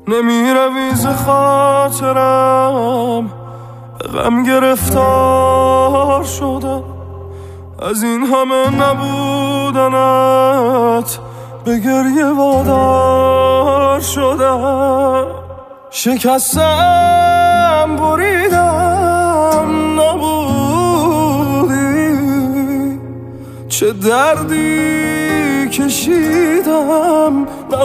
نمیروی ز خاطرم، به غم گرفتار شدم. از این همه نبودنت به گریه وادار شدم. شکستم بریدم نبودی، چه دردی کشیدم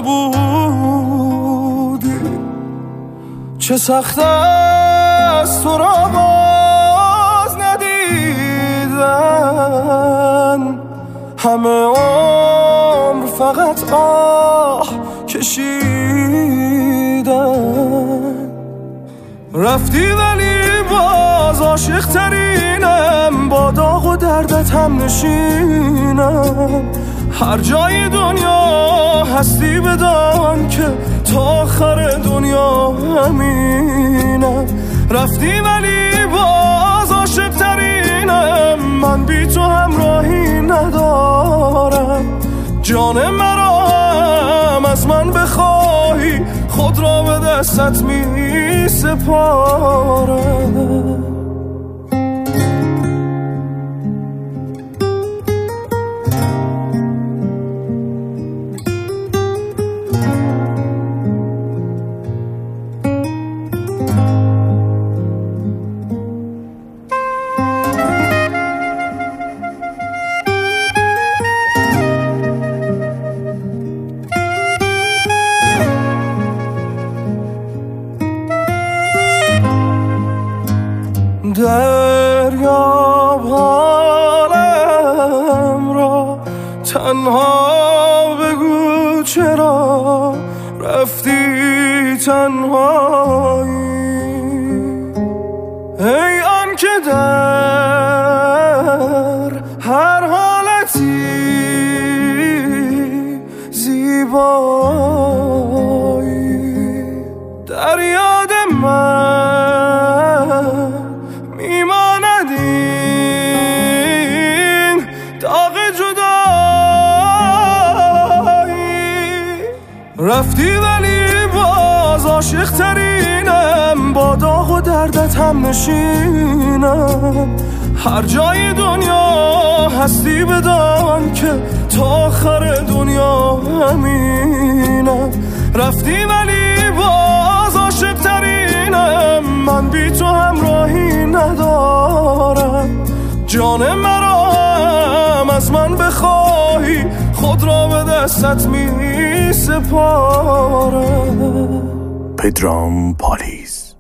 نبودی. چه سخت است تو را باز ندیدن، همه عمر فقط آه کشیدن. رفتی ولی باز عاشق ترینم، با داغ و دردت هم نشینم. هر جای دنیا هستی بدان که تا آخر دنیا همینم. رفتی ولی باز عاشق ترینم، من بی تو همراهی ندارم. جان مرا هم از من بخواهی، خود را به دستت می سپارم. دریاب حالم را تنها بگو، چرا رفتی تنهایی؟ ای آن که در هر حالتی زیبایی، در یاد من میماند این داغ جدایی. رفتی ولی باز عاشق ترینم، با داغ و دردت هم نشینم. هر جای دنیا هستی بدان که تا آخر دنیا همینم. رفتی ولی باز عاشق ترینم، من بی تو همراهی ندارم. جان مرا هم از من بخواهی، خود را به دستت می سپارم. پدرام پالیز.